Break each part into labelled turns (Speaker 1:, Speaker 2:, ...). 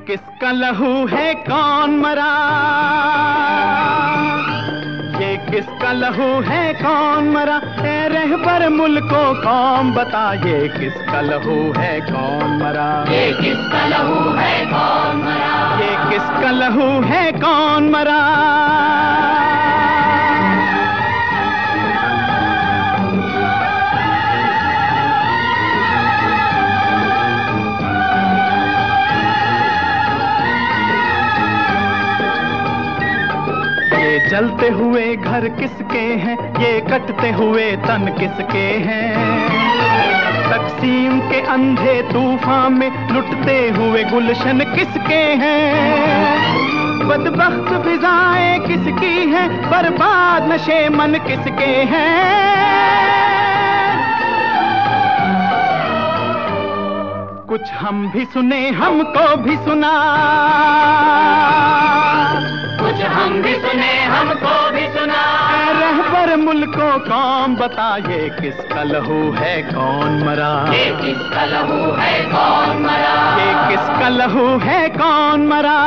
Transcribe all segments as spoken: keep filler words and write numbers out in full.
Speaker 1: किसका लहू है कौन मरा, ये किसका लहू है कौन मरा, ए रहबर मुल्को कौम बता, ये किसका लहू है कौन मरा,
Speaker 2: ये किसका लहू है कौन मरा,
Speaker 1: ये किसका लहू है कौन मरा। ये जलते हुए घर किसके हैं, ये कटते हुए तन किसके हैं, तकसीम के अंधे तूफान में लुटते हुए गुलशन किसके हैं, बदबख्त फिजाएं किसकी हैं, बर्बाद नशे मन किसके हैं। कुछ हम भी सुने हमको भी सुना,
Speaker 2: कुछ हम भी सुने हमको भी सुना,
Speaker 1: रहबर मुल्को कौम बता, ये किसका लहू है कौन मरा,
Speaker 2: ये किसका लहू है कौन मरा,
Speaker 1: ये किसका लहू है कौन मरा।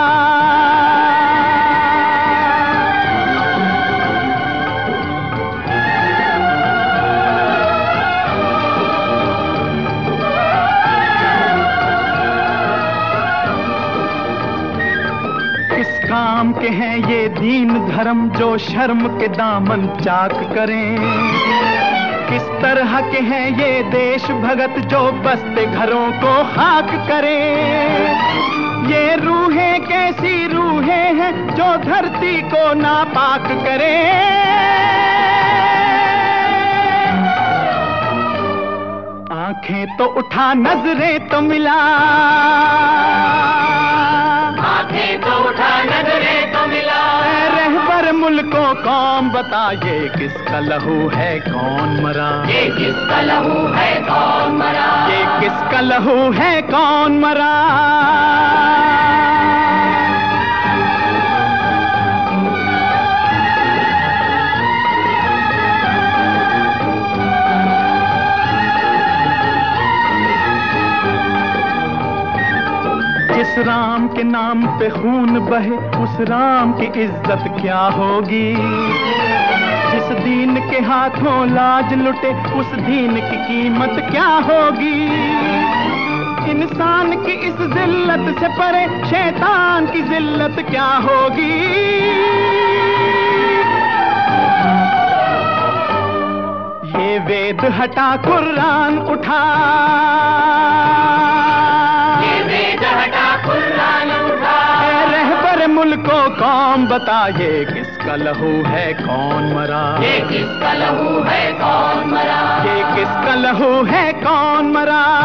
Speaker 1: काम के हैं ये दीन धर्म जो शर्म के दामन चाक करें, किस तरह के हैं ये देश भगत जो बसते घरों को खाक करें, ये रूहें कैसी रूहें हैं जो धरती को नापाक करें। आंखें तो उठा नजरें तो मिला,
Speaker 2: आंखें तो उठा नजरें तो मिला,
Speaker 1: रहबर मुल्को कौम बता, ये किसका लहू है कौन मरा,
Speaker 2: ये किसका लहू है कौन मरा,
Speaker 1: ये किसका लहू है कौन मरा। जिस राम के नाम पे खून बहे उस राम की इज्जत क्या होगी, जिस दीन के हाथों लाज लुटे उस दीन की कीमत क्या होगी। इंसान की इस जिल्लत से परे शैतान की जिल्लत क्या होगी। ये वेद हटा कुरान उठा, मुल्को कौम बता, ये किसका लहू है कौन मरा,
Speaker 2: ये किसका लहू है कौन मरा,
Speaker 1: ये किसका लहू है कौन मरा।